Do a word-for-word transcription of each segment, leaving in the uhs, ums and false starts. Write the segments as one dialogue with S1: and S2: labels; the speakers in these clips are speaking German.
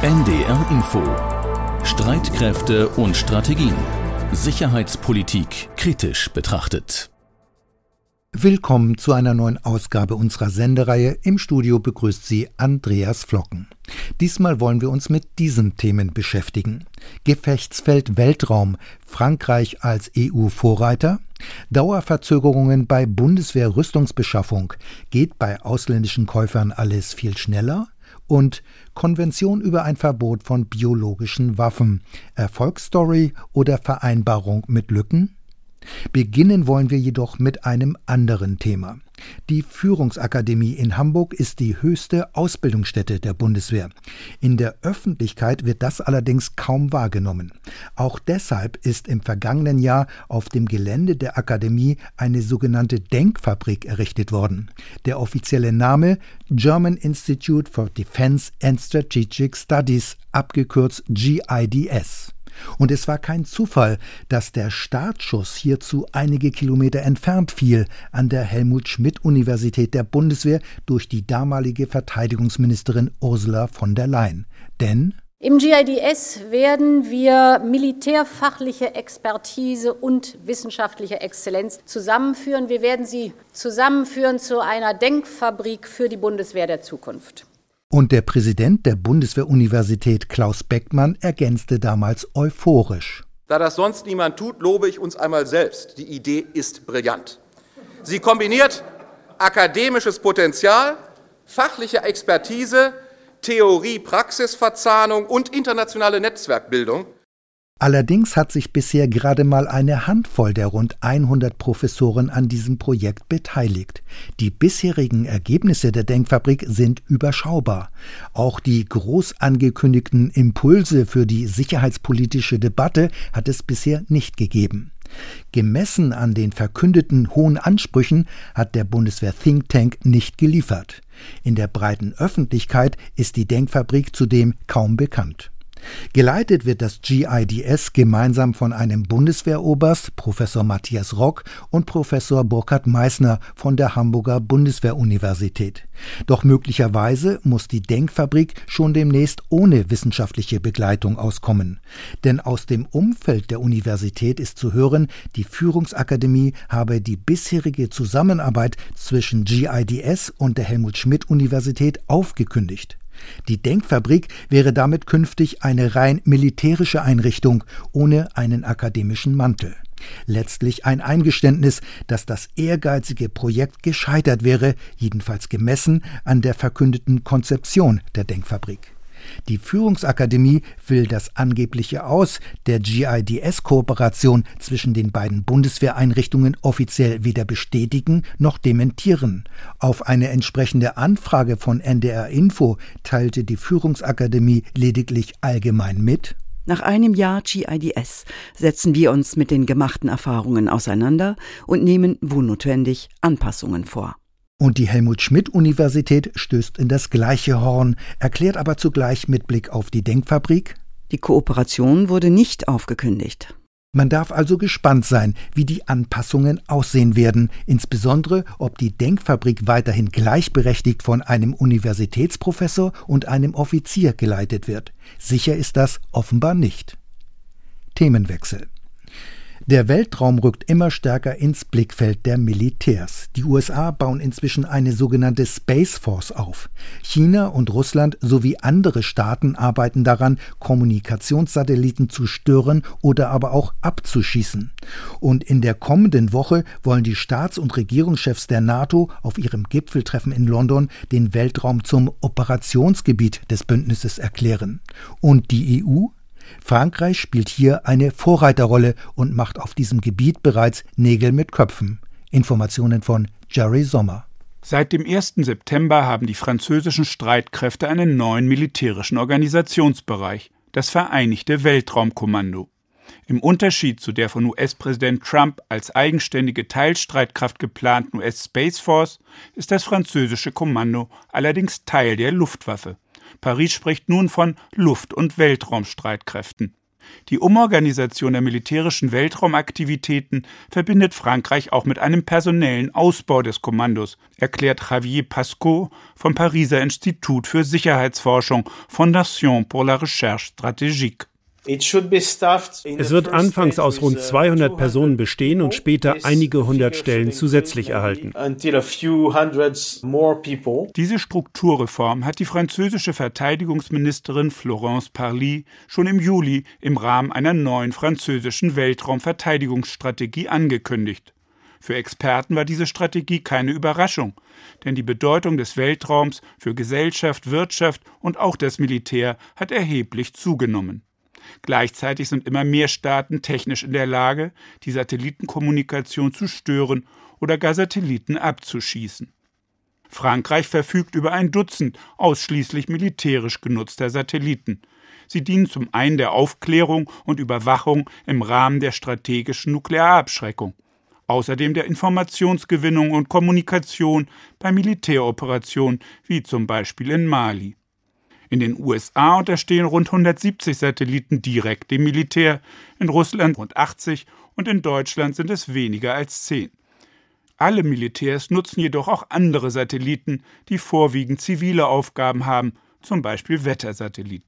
S1: N D R Info. Streitkräfte und Strategien. Sicherheitspolitik kritisch betrachtet.
S2: Willkommen zu einer neuen Ausgabe unserer Sendereihe. Im Studio begrüßt Sie Andreas Flocken. Diesmal wollen wir uns mit diesen Themen beschäftigen. Gefechtsfeld Weltraum, Frankreich als E U-Vorreiter, Dauerverzögerungen bei Bundeswehr-Rüstungsbeschaffung, geht bei ausländischen Käufern alles viel schneller? Und Konvention über ein Verbot von biologischen Waffen, Erfolgsstory oder Vereinbarung mit Lücken? Beginnen wollen wir jedoch mit einem anderen Thema. Die Führungsakademie in Hamburg ist die höchste Ausbildungsstätte der Bundeswehr. In der Öffentlichkeit wird das allerdings kaum wahrgenommen. Auch deshalb ist im vergangenen Jahr auf dem Gelände der Akademie eine sogenannte Denkfabrik errichtet worden. Der offizielle Name German Institute for Defense and Strategic Studies, abgekürzt G I D S. Und es war kein Zufall, dass der Startschuss hierzu einige Kilometer entfernt fiel, an der Helmut-Schmidt-Universität der Bundeswehr durch die damalige Verteidigungsministerin Ursula von der Leyen. Denn
S3: im G I D S werden wir militärfachliche Expertise und wissenschaftliche Exzellenz zusammenführen. Wir werden sie zusammenführen zu einer Denkfabrik für die Bundeswehr der Zukunft.
S2: Und der Präsident der Bundeswehr-Universität Klaus Beckmann ergänzte damals euphorisch.
S4: Da das sonst niemand tut, lobe ich uns einmal selbst. Die Idee ist brillant. Sie kombiniert akademisches Potenzial, fachliche Expertise, Theorie-Praxis-Verzahnung und internationale Netzwerkbildung.
S2: Allerdings hat sich bisher gerade mal eine Handvoll der rund hundert Professoren an diesem Projekt beteiligt. Die bisherigen Ergebnisse der Denkfabrik sind überschaubar. Auch die groß angekündigten Impulse für die sicherheitspolitische Debatte hat es bisher nicht gegeben. Gemessen an den verkündeten hohen Ansprüchen hat der Bundeswehr Think Tank nicht geliefert. In der breiten Öffentlichkeit ist die Denkfabrik zudem kaum bekannt. Geleitet wird das G I D S gemeinsam von einem Bundeswehroberst, Professor Matthias Rock, und Professor Burkhard Meissner von der Hamburger Bundeswehr-Universität. Doch möglicherweise muss die Denkfabrik schon demnächst ohne wissenschaftliche Begleitung auskommen. Denn aus dem Umfeld der Universität ist zu hören, die Führungsakademie habe die bisherige Zusammenarbeit zwischen G I D S und der Helmut-Schmidt-Universität aufgekündigt. Die Denkfabrik wäre damit künftig eine rein militärische Einrichtung ohne einen akademischen Mantel. Letztlich ein Eingeständnis, dass das ehrgeizige Projekt gescheitert wäre, jedenfalls gemessen an der verkündeten Konzeption der Denkfabrik. Die Führungsakademie will das angebliche Aus der G I D S-Kooperation zwischen den beiden Bundeswehreinrichtungen offiziell weder bestätigen noch dementieren. Auf eine entsprechende Anfrage von N D R Info teilte die Führungsakademie lediglich allgemein mit:
S5: Nach einem Jahr G I D S setzen wir uns mit den gemachten Erfahrungen auseinander und nehmen, wo notwendig, Anpassungen vor.
S2: Und die Helmut-Schmidt-Universität stößt in das gleiche Horn, erklärt aber zugleich mit Blick auf die Denkfabrik:
S5: Die Kooperation wurde nicht aufgekündigt.
S2: Man darf also gespannt sein, wie die Anpassungen aussehen werden, insbesondere ob die Denkfabrik weiterhin gleichberechtigt von einem Universitätsprofessor und einem Offizier geleitet wird. Sicher ist das offenbar nicht. Themenwechsel. Der Weltraum rückt immer stärker ins Blickfeld der Militärs. Die U S A bauen inzwischen eine sogenannte Space Force auf. China und Russland sowie andere Staaten arbeiten daran, Kommunikationssatelliten zu stören oder aber auch abzuschießen. Und in der kommenden Woche wollen die Staats- und Regierungschefs der NATO auf ihrem Gipfeltreffen in London den Weltraum zum Operationsgebiet des Bündnisses erklären. Und die E U? Frankreich spielt hier eine Vorreiterrolle und macht auf diesem Gebiet bereits Nägel mit Köpfen. Informationen von Jerry Sommer.
S6: Seit dem ersten September haben die französischen Streitkräfte einen neuen militärischen Organisationsbereich, das Vereinigte Weltraumkommando. Im Unterschied zu der von U S-Präsident Trump als eigenständige Teilstreitkraft geplanten U S Space Force ist das französische Kommando allerdings Teil der Luftwaffe. Paris spricht nun von Luft- und Weltraumstreitkräften. Die Umorganisation der militärischen Weltraumaktivitäten verbindet Frankreich auch mit einem personellen Ausbau des Kommandos, erklärt Javier Pascaud vom Pariser Institut für Sicherheitsforschung Fondation pour la Recherche Stratégique.
S7: Es wird anfangs aus rund zweihundert Personen bestehen und später einige hundert Stellen zusätzlich erhalten.
S6: Diese Strukturreform hat die französische Verteidigungsministerin Florence Parly schon im Juli im Rahmen einer neuen französischen Weltraumverteidigungsstrategie angekündigt. Für Experten war diese Strategie keine Überraschung, denn die Bedeutung des Weltraums für Gesellschaft, Wirtschaft und auch das Militär hat erheblich zugenommen. Gleichzeitig sind immer mehr Staaten technisch in der Lage, die Satellitenkommunikation zu stören oder gar Satelliten abzuschießen. Frankreich verfügt über ein Dutzend ausschließlich militärisch genutzter Satelliten. Sie dienen zum einen der Aufklärung und Überwachung im Rahmen der strategischen Nuklearabschreckung, außerdem der Informationsgewinnung und Kommunikation bei Militäroperationen wie zum Beispiel in Mali. In den U S A unterstehen rund hundertsiebzig Satelliten direkt dem Militär, in Russland rund achtzig und in Deutschland sind es weniger als zehn. Alle Militärs nutzen jedoch auch andere Satelliten, die vorwiegend zivile Aufgaben haben, zum Beispiel Wettersatelliten.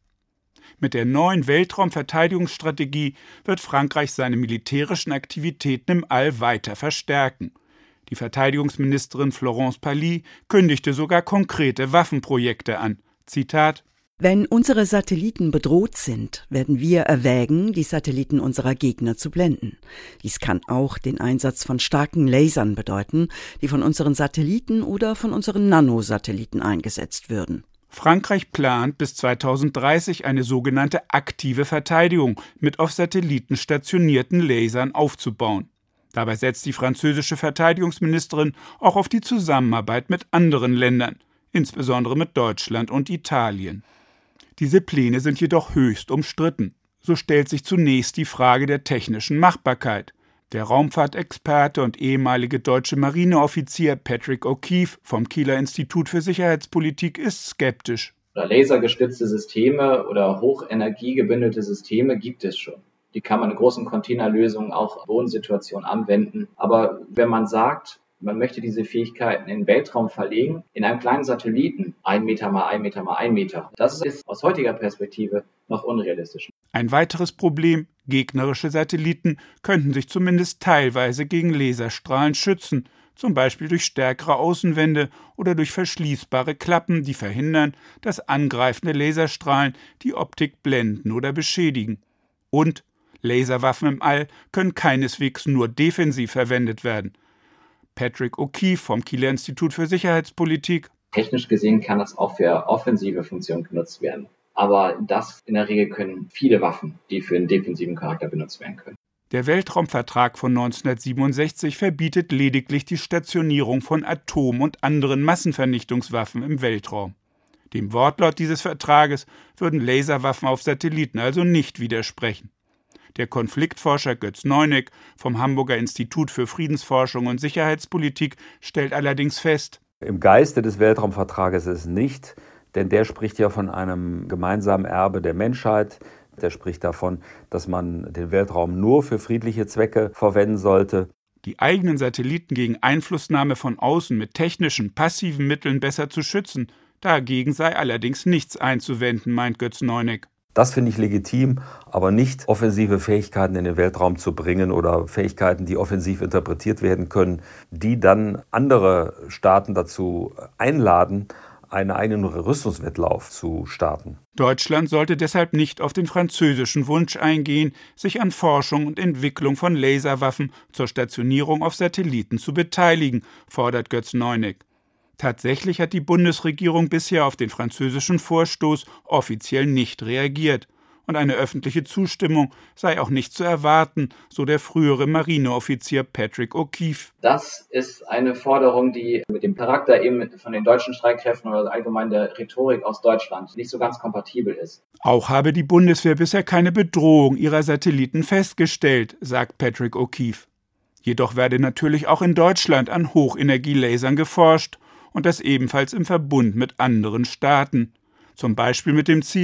S6: Mit der neuen Weltraumverteidigungsstrategie wird Frankreich seine militärischen Aktivitäten im All weiter verstärken. Die Verteidigungsministerin Florence Parly kündigte sogar konkrete Waffenprojekte an. Zitat:
S5: Wenn unsere Satelliten bedroht sind, werden wir erwägen, die Satelliten unserer Gegner zu blenden. Dies kann auch den Einsatz von starken Lasern bedeuten, die von unseren Satelliten oder von unseren Nanosatelliten eingesetzt würden.
S6: Frankreich plant, bis zweitausenddreißig eine sogenannte aktive Verteidigung mit auf Satelliten stationierten Lasern aufzubauen. Dabei setzt die französische Verteidigungsministerin auch auf die Zusammenarbeit mit anderen Ländern, insbesondere mit Deutschland und Italien. Diese Pläne sind jedoch höchst umstritten. So stellt sich zunächst die Frage der technischen Machbarkeit. Der Raumfahrtexperte und ehemalige deutsche Marineoffizier Patrick O'Keefe vom Kieler Institut für Sicherheitspolitik ist skeptisch.
S8: Lasergestützte Systeme oder hochenergiegebündelte Systeme gibt es schon. Die kann man in großen Containerlösungen auch in Bodensituationen anwenden. Aber wenn man sagt, man möchte diese Fähigkeiten in den Weltraum verlegen, in einem kleinen Satelliten, ein Meter mal ein Meter mal ein Meter. Das ist aus heutiger Perspektive noch unrealistisch.
S6: Ein weiteres Problem: gegnerische Satelliten könnten sich zumindest teilweise gegen Laserstrahlen schützen, zum Beispiel durch stärkere Außenwände oder durch verschließbare Klappen, die verhindern, dass angreifende Laserstrahlen die Optik blenden oder beschädigen. Und Laserwaffen im All können keineswegs nur defensiv verwendet werden. Patrick O'Keefe vom Kieler Institut für Sicherheitspolitik:
S8: Technisch gesehen kann das auch für offensive Funktionen genutzt werden. Aber das in der Regel können viele Waffen, die für einen defensiven Charakter benutzt werden können.
S6: Der Weltraumvertrag von neunzehnhundertsiebenundsechzig verbietet lediglich die Stationierung von Atom- und anderen Massenvernichtungswaffen im Weltraum. Dem Wortlaut dieses Vertrages würden Laserwaffen auf Satelliten also nicht widersprechen. Der Konfliktforscher Götz Neuneck vom Hamburger Institut für Friedensforschung und Sicherheitspolitik stellt allerdings fest:
S9: Im Geiste des Weltraumvertrages ist es nicht, denn der spricht ja von einem gemeinsamen Erbe der Menschheit. Der spricht davon, dass man den Weltraum nur für friedliche Zwecke verwenden sollte.
S6: Die eigenen Satelliten gegen Einflussnahme von außen mit technischen, passiven Mitteln besser zu schützen, dagegen sei allerdings nichts einzuwenden, meint Götz Neuneck.
S9: Das finde ich legitim, aber nicht offensive Fähigkeiten in den Weltraum zu bringen oder Fähigkeiten, die offensiv interpretiert werden können, die dann andere Staaten dazu einladen, einen eigenen Rüstungswettlauf zu starten.
S6: Deutschland sollte deshalb nicht auf den französischen Wunsch eingehen, sich an Forschung und Entwicklung von Laserwaffen zur Stationierung auf Satelliten zu beteiligen, fordert Götz Neuneck. Tatsächlich hat die Bundesregierung bisher auf den französischen Vorstoß offiziell nicht reagiert. Und eine öffentliche Zustimmung sei auch nicht zu erwarten, so der frühere Marineoffizier Patrick O'Keefe.
S8: Das ist eine Forderung, die mit dem Charakter eben von den deutschen Streitkräften oder allgemein der Rhetorik aus Deutschland nicht so ganz kompatibel ist.
S6: Auch habe die Bundeswehr bisher keine Bedrohung ihrer Satelliten festgestellt, sagt Patrick O'Keefe. Jedoch werde natürlich auch in Deutschland an Hochenergielasern geforscht und das ebenfalls im Verbund mit anderen Staaten. Zum Beispiel mit dem Ziel,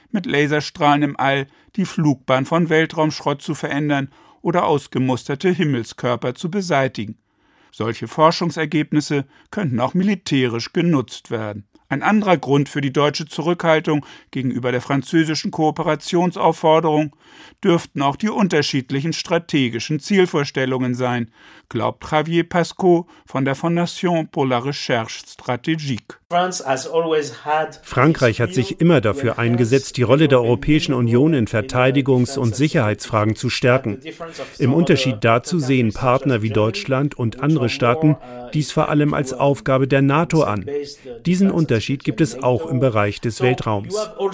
S6: mit Laserstrahlen im All die Flugbahn von Weltraumschrott zu verändern oder ausgemusterte Himmelskörper zu beseitigen. Solche Forschungsergebnisse könnten auch militärisch genutzt werden. Ein anderer Grund für die deutsche Zurückhaltung gegenüber der französischen Kooperationsaufforderung dürften auch die unterschiedlichen strategischen Zielvorstellungen sein, glaubt Javier Pascot von der Fondation pour la Recherche Stratégique.
S7: Frankreich hat sich immer dafür eingesetzt, die Rolle der Europäischen Union in Verteidigungs- und Sicherheitsfragen zu stärken. Im Unterschied dazu sehen Partner wie Deutschland und andere Staaten dies vor allem als Aufgabe der NATO an. Diesen Unterschied gibt es auch im Bereich des Weltraums.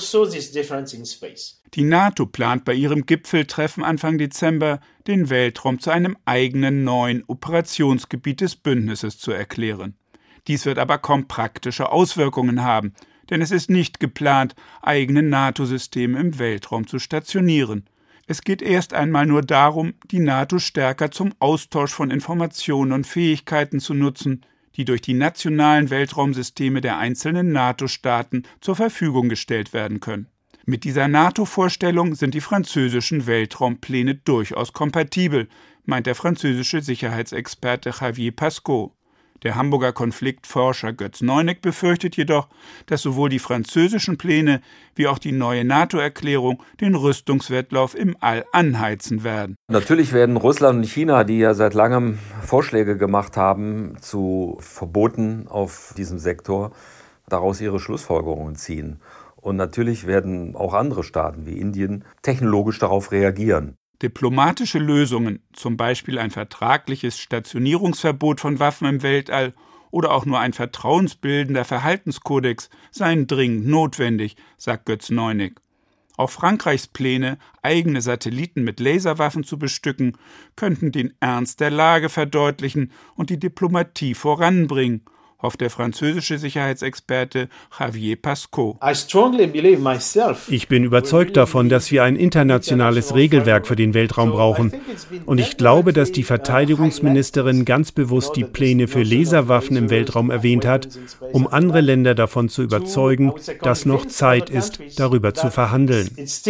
S6: Die NATO plant bei ihrem Gipfeltreffen Anfang Dezember, den Weltraum zu einem eigenen neuen Operationsgebiet des Bündnisses zu erklären. Dies wird aber kaum praktische Auswirkungen haben, denn es ist nicht geplant, eigene NATO-Systeme im Weltraum zu stationieren. Es geht erst einmal nur darum, die NATO stärker zum Austausch von Informationen und Fähigkeiten zu nutzen, die durch die nationalen Weltraumsysteme der einzelnen NATO-Staaten zur Verfügung gestellt werden können. Mit dieser NATO-Vorstellung sind die französischen Weltraumpläne durchaus kompatibel, meint der französische Sicherheitsexperte Javier Pascot. Der Hamburger Konfliktforscher Götz Neuneck befürchtet jedoch, dass sowohl die französischen Pläne wie auch die neue NATO-Erklärung den Rüstungswettlauf im All anheizen werden.
S9: Natürlich werden Russland und China, die ja seit langem Vorschläge gemacht haben zu Verboten auf diesem Sektor, daraus ihre Schlussfolgerungen ziehen. Und natürlich werden auch andere Staaten wie Indien technologisch darauf reagieren.
S6: Diplomatische Lösungen, zum Beispiel ein vertragliches Stationierungsverbot von Waffen im Weltall oder auch nur ein vertrauensbildender Verhaltenskodex, seien dringend notwendig, sagt Götz Neuneck. Auch Frankreichs Pläne, eigene Satelliten mit Laserwaffen zu bestücken, könnten den Ernst der Lage verdeutlichen und die Diplomatie voranbringen, hofft der französische Sicherheitsexperte Javier Pascot.
S7: Ich bin überzeugt davon, dass wir ein internationales Regelwerk für den Weltraum brauchen. Und ich glaube, dass die Verteidigungsministerin ganz bewusst die Pläne für Laserwaffen im Weltraum erwähnt hat, um andere Länder davon zu überzeugen, dass noch Zeit ist, darüber zu verhandeln.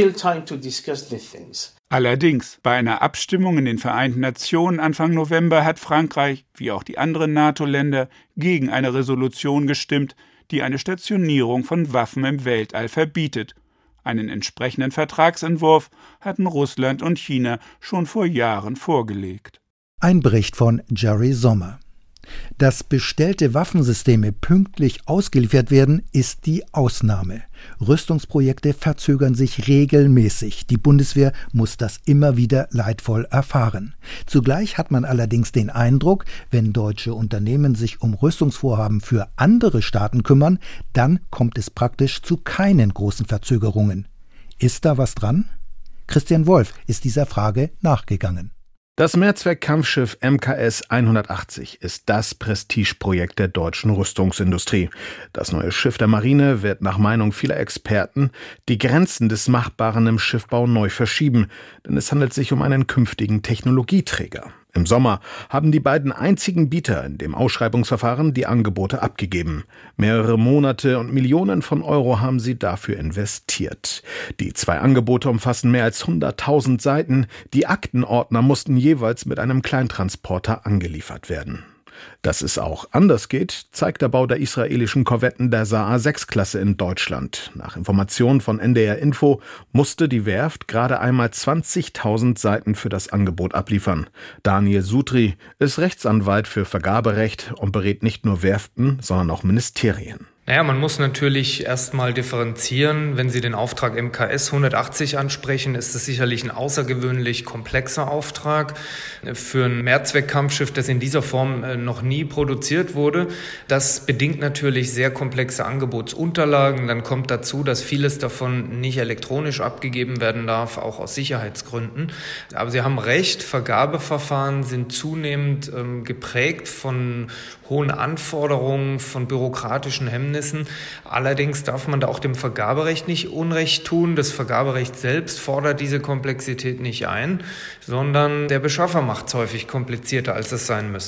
S6: Allerdings, bei einer Abstimmung in den Vereinten Nationen Anfang November hat Frankreich, wie auch die anderen NATO-Länder, gegen eine Resolution gestimmt, die eine Stationierung von Waffen im Weltall verbietet. Einen entsprechenden Vertragsentwurf hatten Russland und China schon vor Jahren vorgelegt.
S2: Ein Bericht von Jerry Sommer. Dass bestellte Waffensysteme pünktlich ausgeliefert werden, ist die Ausnahme. Rüstungsprojekte verzögern sich regelmäßig. Die Bundeswehr muss das immer wieder leidvoll erfahren. Zugleich hat man allerdings den Eindruck, wenn deutsche Unternehmen sich um Rüstungsvorhaben für andere Staaten kümmern, dann kommt es praktisch zu keinen großen Verzögerungen. Ist da was dran? Christian Wolf ist dieser Frage nachgegangen.
S10: Das Mehrzweck-Kampfschiff M K S hundertachtzig ist das Prestigeprojekt der deutschen Rüstungsindustrie. Das neue Schiff der Marine wird nach Meinung vieler Experten die Grenzen des Machbaren im Schiffbau neu verschieben, denn es handelt sich um einen künftigen Technologieträger. Im Sommer haben die beiden einzigen Bieter in dem Ausschreibungsverfahren die Angebote abgegeben. Mehrere Monate und Millionen von Euro haben sie dafür investiert. Die zwei Angebote umfassen mehr als hunderttausend Seiten. Die Aktenordner mussten jeweils mit einem Kleintransporter angeliefert werden. Dass es auch anders geht, zeigt der Bau der israelischen Korvetten der Saar sechs Klasse in Deutschland. Nach Informationen von N D R Info musste die Werft gerade einmal zwanzigtausend Seiten für das Angebot abliefern. Daniel Sutri ist Rechtsanwalt für Vergaberecht und berät nicht nur Werften, sondern auch Ministerien.
S11: Naja, man muss natürlich erstmal differenzieren. Wenn Sie den Auftrag M K S hundertachtzig ansprechen, ist es sicherlich ein außergewöhnlich komplexer Auftrag für ein Mehrzweckkampfschiff, das in dieser Form noch nie produziert wurde. Das bedingt natürlich sehr komplexe Angebotsunterlagen. Dann kommt dazu, dass vieles davon nicht elektronisch abgegeben werden darf, auch aus Sicherheitsgründen. Aber Sie haben recht, Vergabeverfahren sind zunehmend ähm, geprägt von hohen Anforderungen, von bürokratischen Hemmnissen. Allerdings darf man da auch dem Vergaberecht nicht Unrecht tun. Das Vergaberecht selbst fordert diese Komplexität nicht ein, sondern der Beschaffer macht es häufig komplizierter, als es sein müsste.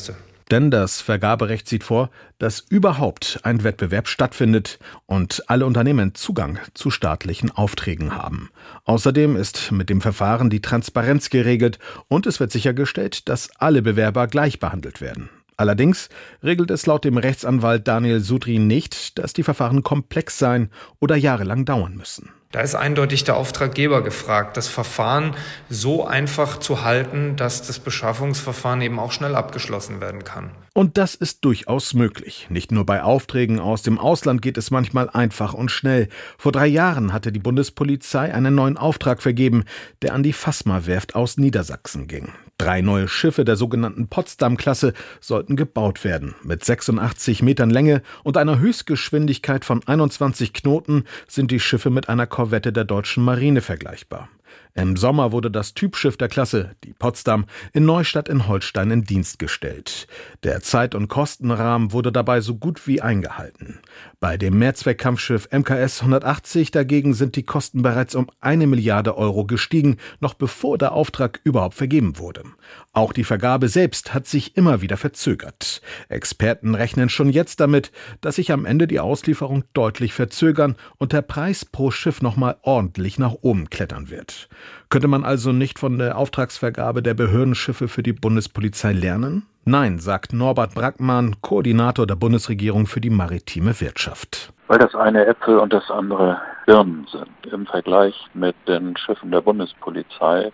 S10: Denn das Vergaberecht sieht vor, dass überhaupt ein Wettbewerb stattfindet und alle Unternehmen Zugang zu staatlichen Aufträgen haben. Außerdem ist mit dem Verfahren die Transparenz geregelt und es wird sichergestellt, dass alle Bewerber gleich behandelt werden. Allerdings regelt es laut dem Rechtsanwalt Daniel Sudri nicht, dass die Verfahren komplex sein oder jahrelang dauern müssen.
S11: Da ist eindeutig der Auftraggeber gefragt, das Verfahren so einfach zu halten, dass das Beschaffungsverfahren eben auch schnell abgeschlossen werden kann.
S10: Und das ist durchaus möglich. Nicht nur bei Aufträgen aus dem Ausland geht es manchmal einfach und schnell. Vor drei Jahren hatte die Bundespolizei einen neuen Auftrag vergeben, der an die Fasma-Werft aus Niedersachsen ging. Drei neue Schiffe der sogenannten Potsdam-Klasse sollten gebaut werden. Mit sechsundachtzig Metern Länge und einer Höchstgeschwindigkeit von einundzwanzig Knoten sind die Schiffe mit einer Korvette der deutschen Marine vergleichbar. Im Sommer wurde das Typschiff der Klasse, die Potsdam, in Neustadt in Holstein in Dienst gestellt. Der Zeit- und Kostenrahmen wurde dabei so gut wie eingehalten. Bei dem Mehrzweckkampfschiff M K S hundertachtzig dagegen sind die Kosten bereits um eine Milliarde Euro gestiegen, noch bevor der Auftrag überhaupt vergeben wurde. Auch die Vergabe selbst hat sich immer wieder verzögert. Experten rechnen schon jetzt damit, dass sich am Ende die Auslieferung deutlich verzögern und der Preis pro Schiff nochmal ordentlich nach oben klettern wird. Könnte man also nicht von der Auftragsvergabe der Behördenschiffe für die Bundespolizei lernen? Nein, sagt Norbert Brackmann, Koordinator der Bundesregierung für die maritime Wirtschaft.
S12: Weil das eine Äpfel und das andere Birnen sind. Im Vergleich mit den Schiffen der Bundespolizei,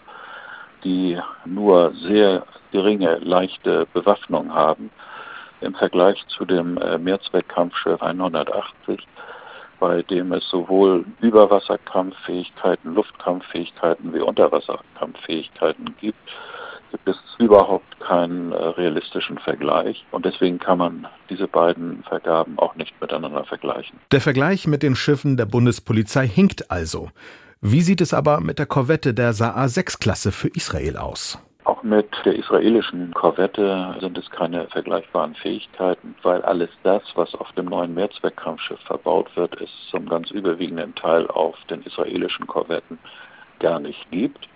S12: die nur sehr geringe, leichte Bewaffnung haben, im Vergleich zu dem Mehrzweckkampfschiff hundertachtzig, bei dem es sowohl Überwasserkampffähigkeiten, Luftkampffähigkeiten wie Unterwasserkampffähigkeiten gibt, gibt es überhaupt keinen äh, realistischen Vergleich. Und deswegen kann man diese beiden Vergaben auch nicht miteinander vergleichen.
S10: Der Vergleich mit den Schiffen der Bundespolizei hinkt also. Wie sieht es aber mit der Korvette der Saar sechs Klasse für Israel aus?
S12: Auch mit der israelischen Korvette sind es keine vergleichbaren Fähigkeiten, weil alles das, was auf dem neuen Mehrzweckkampfschiff verbaut wird, es zum ganz überwiegenden Teil auf den israelischen Korvetten gar nicht gibt.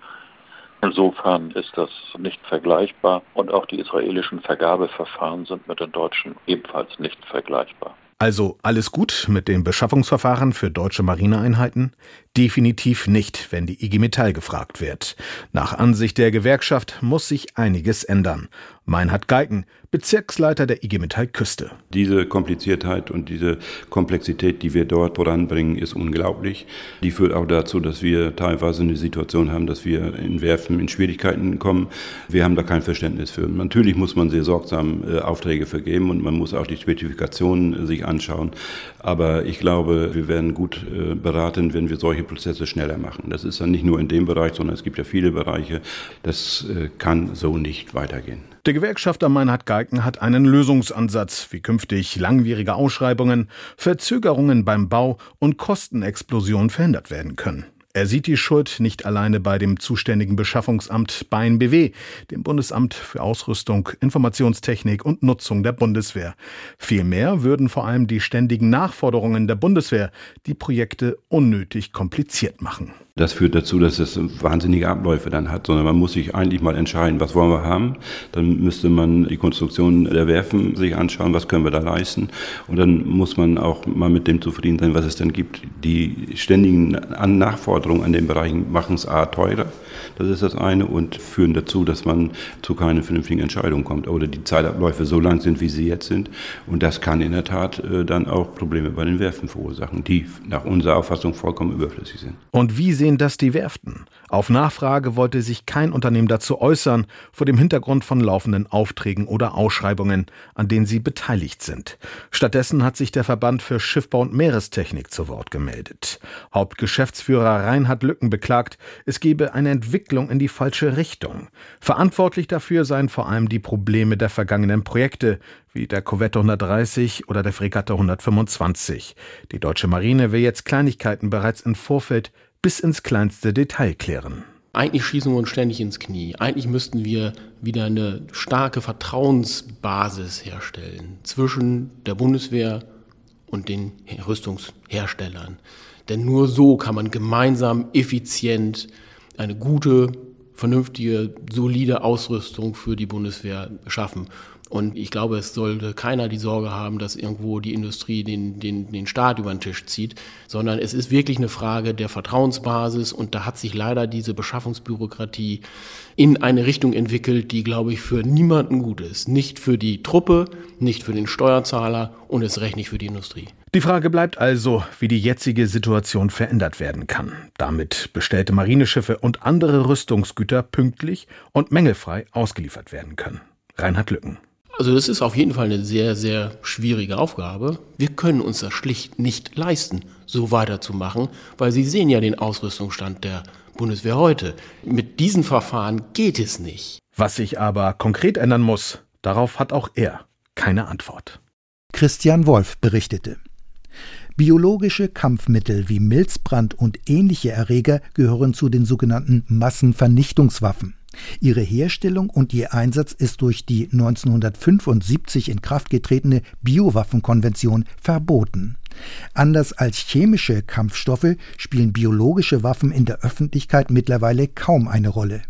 S12: Insofern ist das nicht vergleichbar und auch die israelischen Vergabeverfahren sind mit den deutschen ebenfalls nicht vergleichbar.
S10: Also alles gut mit den Beschaffungsverfahren für deutsche Marineeinheiten? Definitiv nicht, wenn die I G Metall gefragt wird. Nach Ansicht der Gewerkschaft muss sich einiges ändern. Meinhard Geiken, Bezirksleiter der I G Metall Küste.
S13: Diese Kompliziertheit und diese Komplexität, die wir dort voranbringen, ist unglaublich. Die führt auch dazu, dass wir teilweise eine Situation haben, dass wir in Werften in Schwierigkeiten kommen. Wir haben da kein Verständnis für. Natürlich muss man sehr sorgsam äh, Aufträge vergeben und man muss auch die Spezifikationen äh, sich anschauen. Aber ich glaube, wir werden gut äh, beraten, wenn wir solche Prozesse schneller machen. Das ist dann nicht nur in dem Bereich, sondern es gibt ja viele Bereiche. Das äh, kann so nicht weitergehen.
S10: Der Gewerkschafter Meinhard Geiken hat einen Lösungsansatz, wie künftig langwierige Ausschreibungen, Verzögerungen beim Bau und Kostenexplosionen verhindert werden können. Er sieht die Schuld nicht alleine bei dem zuständigen Beschaffungsamt B A I N B W, dem Bundesamt für Ausrüstung, Informationstechnik und Nutzung der Bundeswehr. Vielmehr würden vor allem die ständigen Nachforderungen der Bundeswehr die Projekte unnötig kompliziert machen.
S13: Das führt dazu, dass es wahnsinnige Abläufe dann hat, sondern man muss sich eigentlich mal entscheiden, was wollen wir haben. Dann müsste man die Konstruktion der Werfen sich anschauen, was können wir da leisten. Und dann muss man auch mal mit dem zufrieden sein, was es dann gibt. Die ständigen Nachforderungen an den Bereichen machen es A teurer, das ist das eine, und führen dazu, dass man zu keinen vernünftigen Entscheidungen kommt. Oder die Zeitabläufe so lang sind, wie sie jetzt sind. Und das kann in der Tat äh, dann auch Probleme bei den Werfen verursachen, die nach unserer Auffassung vollkommen überflüssig sind.
S10: Und wie sehen das die Werften? Auf Nachfrage wollte sich kein Unternehmen dazu äußern, vor dem Hintergrund von laufenden Aufträgen oder Ausschreibungen, an denen sie beteiligt sind. Stattdessen hat sich der Verband für Schiffbau und Meerestechnik zu Wort gemeldet. Hauptgeschäftsführer Reinhard Lücken beklagt, es gebe eine Entwicklung in die falsche Richtung. Verantwortlich dafür seien vor allem die Probleme der vergangenen Projekte, wie der Korvette hundertdreißig oder der Fregatte hundertfünfundzwanzig. Die deutsche Marine will jetzt Kleinigkeiten bereits im Vorfeld bis ins kleinste Detail klären.
S14: Eigentlich schießen wir uns ständig ins Knie. Eigentlich müssten wir wieder eine starke Vertrauensbasis herstellen zwischen der Bundeswehr und den Rüstungsherstellern. Denn nur so kann man gemeinsam effizient eine gute, vernünftige, solide Ausrüstung für die Bundeswehr schaffen. Und ich glaube, es sollte keiner die Sorge haben, dass irgendwo die Industrie den, den, den Staat über den Tisch zieht, sondern es ist wirklich eine Frage der Vertrauensbasis und da hat sich leider diese Beschaffungsbürokratie in eine Richtung entwickelt, die, glaube ich, für niemanden gut ist. Nicht für die Truppe, nicht für den Steuerzahler und erst recht nicht für die Industrie.
S10: Die Frage bleibt also, wie die jetzige Situation verändert werden kann, damit bestellte Marineschiffe und andere Rüstungsgüter pünktlich und mängelfrei ausgeliefert werden können. Reinhard Lücken.
S14: Also das ist auf jeden Fall eine sehr, sehr schwierige Aufgabe. Wir können uns das schlicht nicht leisten, so weiterzumachen, weil Sie sehen ja den Ausrüstungsstand der Bundeswehr heute. Mit diesen Verfahren geht es nicht.
S10: Was sich aber konkret ändern muss, darauf hat auch er keine Antwort.
S2: Christian Wolf berichtete. Biologische Kampfmittel wie Milzbrand und ähnliche Erreger gehören zu den sogenannten Massenvernichtungswaffen. Ihre Herstellung und ihr Einsatz ist durch die neunzehnhundertfünfundsiebzig in Kraft getretene Biowaffenkonvention verboten. Anders als chemische Kampfstoffe spielen biologische Waffen in der Öffentlichkeit mittlerweile kaum eine Rolle.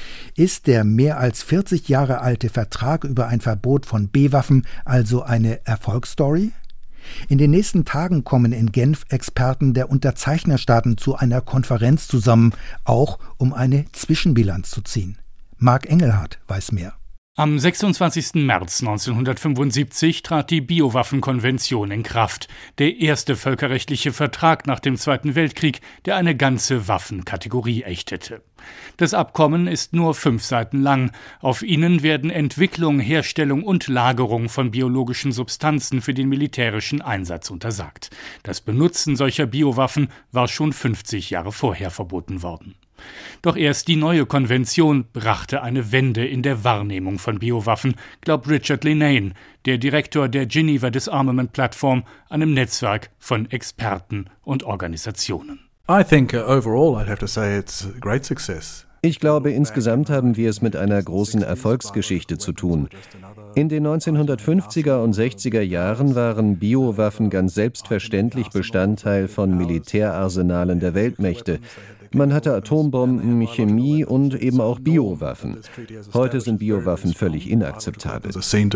S2: Ist der mehr als vierzig Jahre alte Vertrag über ein Verbot von B-Waffen also eine Erfolgsstory? In den nächsten Tagen kommen in Genf Experten der Unterzeichnerstaaten zu einer Konferenz zusammen, auch um eine Zwischenbilanz zu ziehen. Marc Engelhardt weiß mehr.
S15: Am sechsundzwanzigsten März neunzehnhundertfünfundsiebzig trat die Biowaffenkonvention in Kraft, der erste völkerrechtliche Vertrag nach dem Zweiten Weltkrieg, der eine ganze Waffenkategorie ächtete. Das Abkommen ist nur fünf Seiten lang. Auf ihnen werden Entwicklung, Herstellung und Lagerung von biologischen Substanzen für den militärischen Einsatz untersagt. Das Benutzen solcher Biowaffen war schon fünfzig Jahre vorher verboten worden. Doch erst die neue Konvention brachte eine Wende in der Wahrnehmung von Biowaffen, glaubt Richard Linnane, der Direktor der Geneva Disarmament Platform, einem Netzwerk von Experten und Organisationen.
S16: I think uh, overall I'd have to say it's a great success.
S17: Ich glaube, insgesamt haben wir es mit einer großen Erfolgsgeschichte zu tun. In den neunzehnhundertfünfziger und sechziger Jahren waren Biowaffen ganz selbstverständlich Bestandteil von Militärarsenalen der Weltmächte. Man hatte Atombomben, Chemie und eben auch Biowaffen. Heute sind Biowaffen völlig inakzeptabel.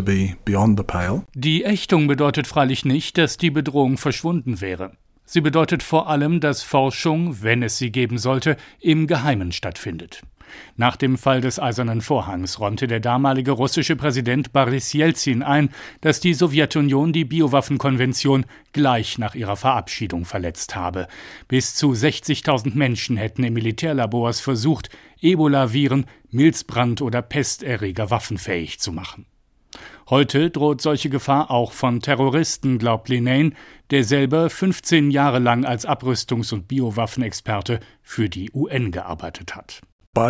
S15: Die Ächtung bedeutet freilich nicht, dass die Bedrohung verschwunden wäre. Sie bedeutet vor allem, dass Forschung, wenn es sie geben sollte, im Geheimen stattfindet. Nach dem Fall des Eisernen Vorhangs räumte der damalige russische Präsident Boris Jelzin ein, dass die Sowjetunion die Biowaffenkonvention gleich nach ihrer Verabschiedung verletzt habe. Bis zu sechzigtausend Menschen hätten in Militärlabors versucht, Ebola-Viren, Milzbrand oder Pesterreger waffenfähig zu machen. Heute droht solche Gefahr auch von Terroristen, glaubt Linnane, der selber fünfzehn Jahre lang als Abrüstungs- und Biowaffenexperte für die U N gearbeitet hat.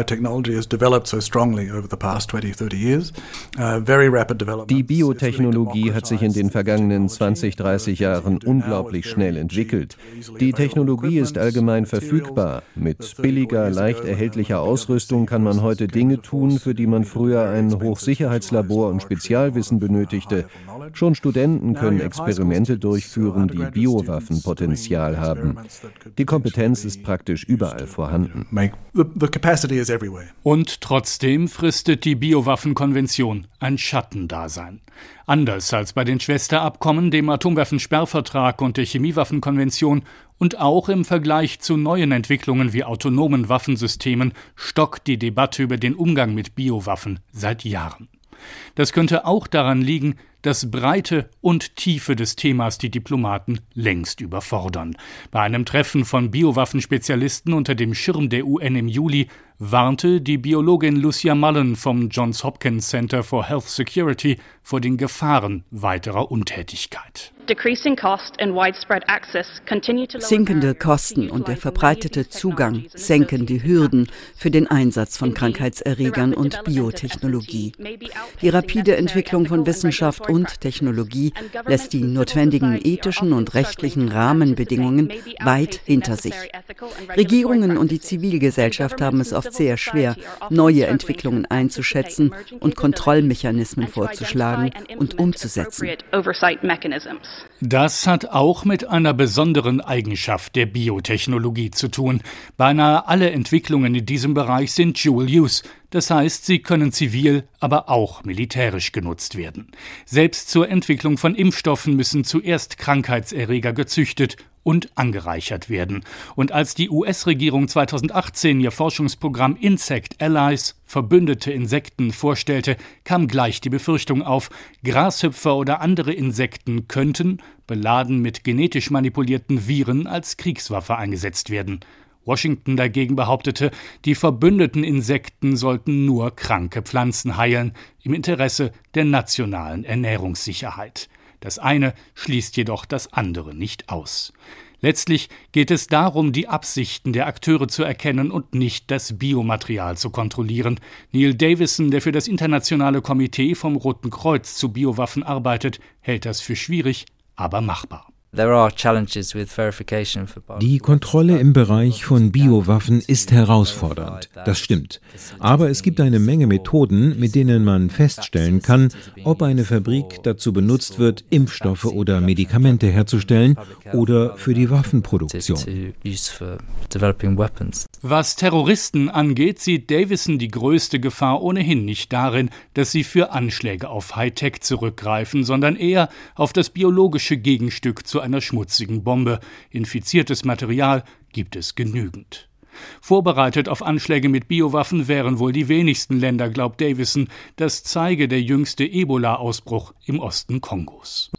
S17: Die Biotechnologie hat sich in den vergangenen zwanzig, dreißig Jahren unglaublich schnell entwickelt. Die Technologie ist allgemein verfügbar. Mit billiger, leicht erhältlicher Ausrüstung kann man heute Dinge tun, für die man früher ein Hochsicherheitslabor und Spezialwissen benötigte. Schon Studenten können Experimente durchführen, die Biowaffenpotenzial haben. Die Kompetenz ist praktisch überall vorhanden.
S15: Und trotzdem fristet die Biowaffenkonvention ein Schattendasein. Anders als bei den Schwesterabkommen, dem Atomwaffensperrvertrag und der Chemiewaffenkonvention und auch im Vergleich zu neuen Entwicklungen wie autonomen Waffensystemen stockt die Debatte über den Umgang mit Biowaffen seit Jahren. Das könnte auch daran liegen, dass Breite und Tiefe des Themas die Diplomaten längst überfordern. Bei einem Treffen von Biowaffenspezialisten unter dem Schirm der U N im Juli warnte die Biologin Lucia Mullen vom Johns Hopkins Center for Health Security vor den Gefahren weiterer Untätigkeit.
S5: Sinkende Kosten und der verbreitete Zugang senken die Hürden für den Einsatz von Krankheitserregern und Biotechnologie. Die rapide Entwicklung von Wissenschaft und Technologie lässt die notwendigen ethischen und rechtlichen Rahmenbedingungen weit hinter sich. Regierungen und die Zivilgesellschaft haben es oft sehr schwer, neue Entwicklungen einzuschätzen und Kontrollmechanismen vorzuschlagen und umzusetzen.
S15: Das hat auch mit einer besonderen Eigenschaft der Biotechnologie zu tun. Beinahe alle Entwicklungen in diesem Bereich sind Dual-Use. Das heißt, sie können zivil, aber auch militärisch genutzt werden. Selbst zur Entwicklung von Impfstoffen müssen zuerst Krankheitserreger gezüchtet und angereichert werden. Und als die U S-Regierung zweitausendachtzehn ihr Forschungsprogramm Insect Allies, verbündete Insekten, vorstellte, kam gleich die Befürchtung auf, Grashüpfer oder andere Insekten könnten, beladen mit genetisch manipulierten Viren, als Kriegswaffe eingesetzt werden. Washington dagegen behauptete, die verbündeten Insekten sollten nur kranke Pflanzen heilen, im Interesse der nationalen Ernährungssicherheit. Das eine schließt jedoch das andere nicht aus. Letztlich geht es darum, die Absichten der Akteure zu erkennen und nicht das Biomaterial zu kontrollieren. Neil Davison, der für das Internationale Komitee vom Roten Kreuz zu Biowaffen arbeitet, hält das für schwierig, aber machbar.
S18: Die Kontrolle im Bereich von Biowaffen ist herausfordernd, das stimmt. Aber es gibt eine Menge Methoden, mit denen man feststellen kann, ob eine Fabrik dazu benutzt wird, Impfstoffe oder Medikamente herzustellen oder für die Waffenproduktion.
S15: Was Terroristen angeht, sieht Davison die größte Gefahr ohnehin nicht darin, dass sie für Anschläge auf Hightech zurückgreifen, sondern eher auf das biologische Gegenstück zu einer schmutzigen Bombe. Infiziertes Material gibt es genügend. Vorbereitet auf Anschläge mit Biowaffen wären wohl die wenigsten Länder, glaubt Davison. Das zeige der jüngste Ebola-Ausbruch im Osten Kongos.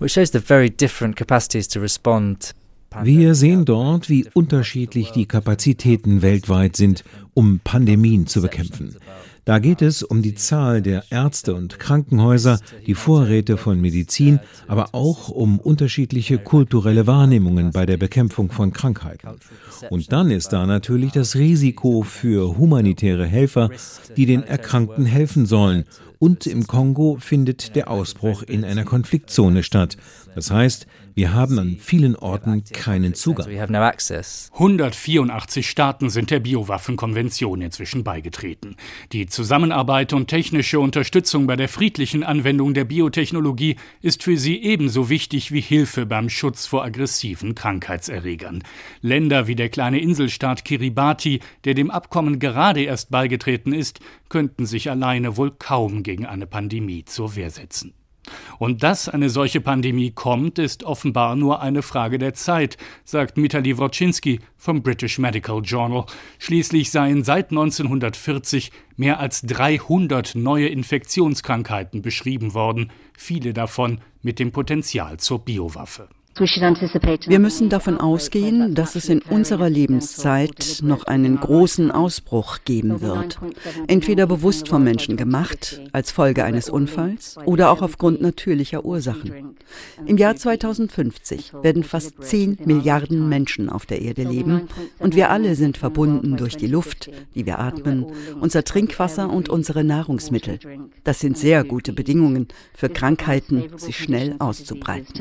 S18: Wir sehen dort, wie unterschiedlich die Kapazitäten weltweit sind, um Pandemien zu bekämpfen. Da geht es um die Zahl der Ärzte und Krankenhäuser, die Vorräte von Medizin, aber auch um unterschiedliche kulturelle Wahrnehmungen bei der Bekämpfung von Krankheiten. Und dann ist da natürlich das Risiko für humanitäre Helfer, die den Erkrankten helfen sollen. Und im Kongo findet der Ausbruch in einer Konfliktzone statt. Das heißt, wir haben an vielen Orten keinen Zugang.
S15: hundertvierundachtzig Staaten sind der Biowaffenkonvention inzwischen beigetreten. Die Zusammenarbeit und technische Unterstützung bei der friedlichen Anwendung der Biotechnologie ist für sie ebenso wichtig wie Hilfe beim Schutz vor aggressiven Krankheitserregern. Länder wie der kleine Inselstaat Kiribati, der dem Abkommen gerade erst beigetreten ist, könnten sich alleine wohl kaum gegen eine Pandemie zur Wehr setzen. Und dass eine solche Pandemie kommt, ist offenbar nur eine Frage der Zeit, sagt Mitali Wroczynski vom British Medical Journal. Schließlich seien seit neunzehnhundertvierzig mehr als dreihundert neue Infektionskrankheiten beschrieben worden, viele davon mit dem Potenzial zur Biowaffe.
S5: Wir müssen davon ausgehen, dass es in unserer Lebenszeit noch einen großen Ausbruch geben wird. Entweder bewusst vom Menschen gemacht, als Folge eines Unfalls, oder auch aufgrund natürlicher Ursachen. Im Jahr zweitausendfünfzig werden fast zehn Milliarden Menschen auf der Erde leben und wir alle sind verbunden durch die Luft, die wir atmen, unser Trinkwasser und unsere Nahrungsmittel. Das sind sehr gute Bedingungen für Krankheiten, sich schnell auszubreiten.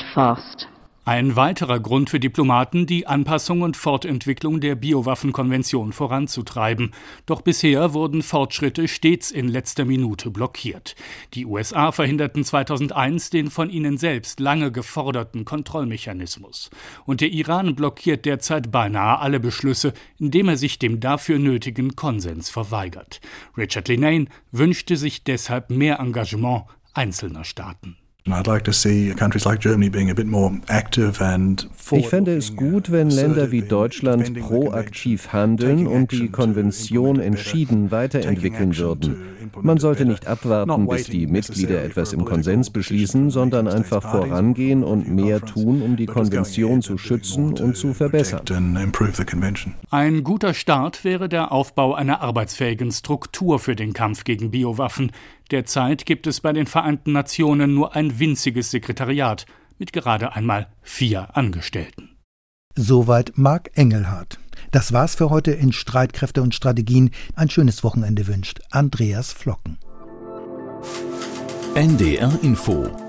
S15: Ein weiterer Grund für Diplomaten, die Anpassung und Fortentwicklung der Biowaffenkonvention voranzutreiben. Doch bisher wurden Fortschritte stets in letzter Minute blockiert. Die U S A verhinderten zweitausendeins den von ihnen selbst lange geforderten Kontrollmechanismus. Und der Iran blockiert derzeit beinahe alle Beschlüsse, indem er sich dem dafür nötigen Konsens verweigert. Richard Linane wünschte sich deshalb mehr Engagement einzelner Staaten.
S17: Ich fände es gut, wenn Länder wie Deutschland proaktiv handeln und die Konvention entschieden weiterentwickeln würden. Man sollte nicht abwarten, bis die Mitglieder etwas im Konsens beschließen, sondern einfach vorangehen und mehr tun, um die Konvention zu schützen und zu verbessern.
S15: Ein guter Start wäre der Aufbau einer arbeitsfähigen Struktur für den Kampf gegen Biowaffen. Derzeit gibt es bei den Vereinten Nationen nur ein winziges Sekretariat mit gerade einmal vier Angestellten.
S2: Soweit Marc Engelhardt. Das war's für heute in Streitkräfte und Strategien. Ein schönes Wochenende wünscht Andreas Flocken.
S1: N D R Info